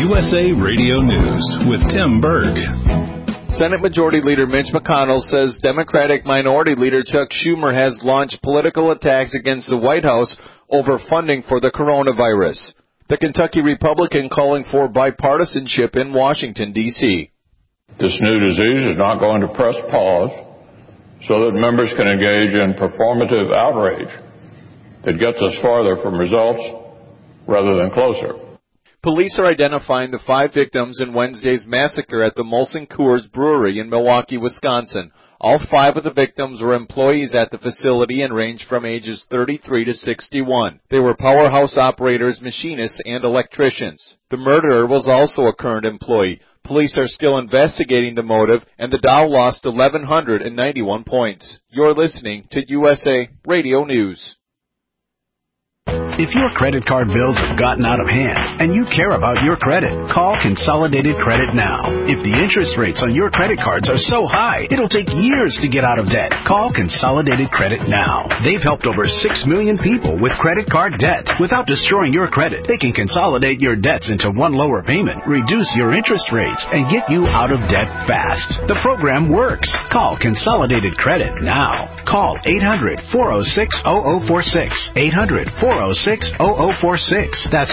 USA Radio News with Tim Berg. Senate Majority Leader Mitch McConnell says Democratic Minority Leader Chuck Schumer has launched political attacks against the White House over funding for the coronavirus. The Kentucky Republican calling for bipartisanship in Washington, D.C. This new disease is not going to press pause so that members can engage in performative outrage that gets us farther from results rather than closer. Police are identifying the 5 victims in Wednesday's massacre at the Molson Coors Brewery in Milwaukee, Wisconsin. All 5 of the victims were employees at the facility and ranged from ages 33 to 61. They were powerhouse operators, machinists, and electricians. The murderer was also a current employee. Police are still investigating the motive, and the Dow lost 1,191 points. You're listening to USA Radio News. If your credit card bills have gotten out of hand and you care about your credit, call Consolidated Credit now. If the interest rates on your credit cards are so high, it'll take years to get out of debt. Call Consolidated Credit now. They've helped over 6 million people with credit card debt. Without destroying your credit, they can consolidate your debts into one lower payment, reduce your interest rates, and get you out of debt fast. The program works. Call Consolidated Credit now. Call 800-406-0046. 800-406-0046. That's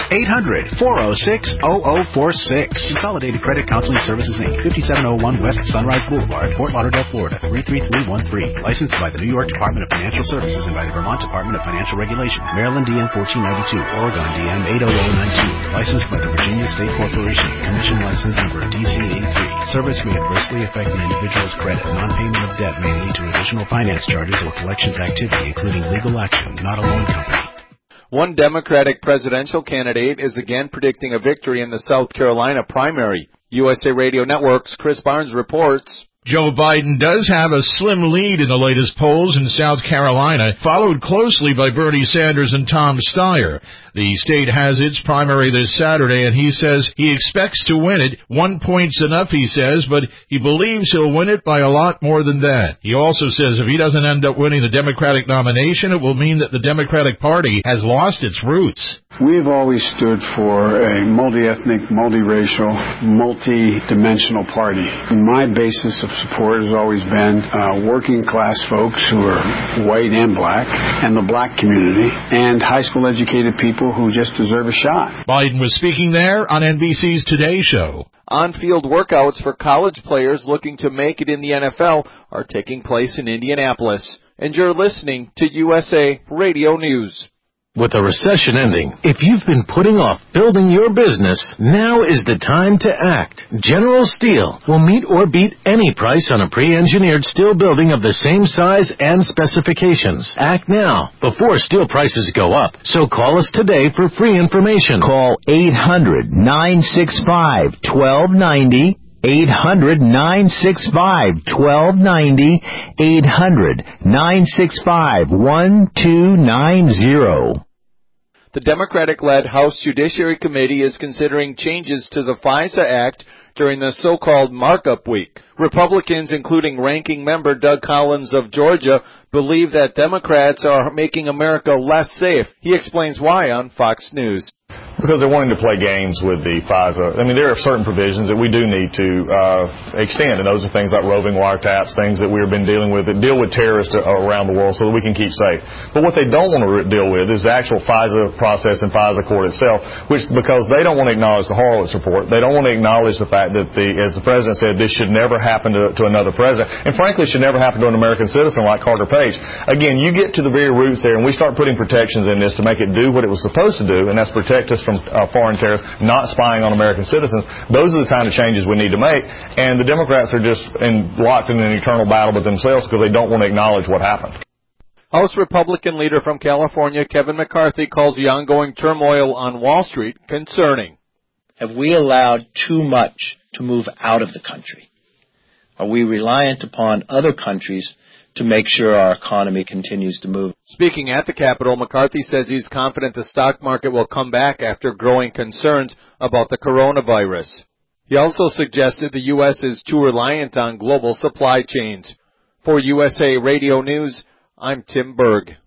800-406-0046. Consolidated Credit Counseling Services, Inc., 5701 West Sunrise Boulevard, Fort Lauderdale, Florida, 33313. Licensed by the New York Department of Financial Services and by the Vermont Department of Financial Regulation. Maryland DM 1492, Oregon DM 80092. Licensed by the Virginia State Corporation. Commission license number DC83. Service may adversely affect an individual's credit. Non-payment of debt may lead to additional finance charges or collections activity, including legal action, not a loan company. One Democratic presidential candidate is again predicting a victory in the South Carolina primary. USA Radio Network's Chris Barnes reports. Joe Biden does have a slim lead in the latest polls in South Carolina, followed closely by Bernie Sanders and Tom Steyer. The state has its primary this Saturday, and he says he expects to win it. 1 point's enough, he says, but he believes he'll win it by a lot more than that. He also says if he doesn't end up winning the Democratic nomination, it will mean that the Democratic Party has lost its roots. We've always stood for a multi-ethnic, multi-racial, multi-dimensional party. My basis of support has always been working class folks who are white and black, and the black community, and high school educated people who just deserve a shot. Biden was speaking there on NBC's Today Show. On-field workouts for college players looking to make it in the NFL are taking place in Indianapolis. And you're listening to USA Radio News. With a recession ending, if you've been putting off building your business, now is the time to act. General Steel will meet or beat any price on a pre-engineered steel building of the same size and specifications. Act now, before steel prices go up. So call us today for free information. Call 800-965-1290. 800-965-1290, 800-965-1290. The Democratic-led House Judiciary Committee is considering changes to the FISA Act during the so-called markup week. Republicans, including ranking member Doug Collins of Georgia, believe that Democrats are making America less safe. He explains why on Fox News. Because they're wanting to play games with the FISA. I mean, there are certain provisions that we do need to extend, and those are things like roving wiretaps, things that we've been dealing with that deal with terrorists around the world so that we can keep safe. But what they don't want to deal with is the actual FISA process and FISA court itself, which because they don't want to acknowledge the Horowitz report, they don't want to acknowledge the fact that, as the president said, this should never happen to another president, and frankly, should never happen to an American citizen like Carter Page. Again, you get to the very roots there, and we start putting protections in this to make it do what it was supposed to do, and that's protect us from foreign terrorists not spying on American citizens. Those are the kind of changes we need to make, and the Democrats are just locked in an eternal battle with themselves because they don't want to acknowledge what happened. House Republican leader from California, Kevin McCarthy, calls the ongoing turmoil on Wall Street concerning. Have we allowed too much to move out of the country? Are we reliant upon other countries to make sure our economy continues to move? Speaking at the Capitol, McCarthy says he's confident the stock market will come back after growing concerns about the coronavirus. He also suggested the U.S. is too reliant on global supply chains. For USA Radio News, I'm Tim Berg.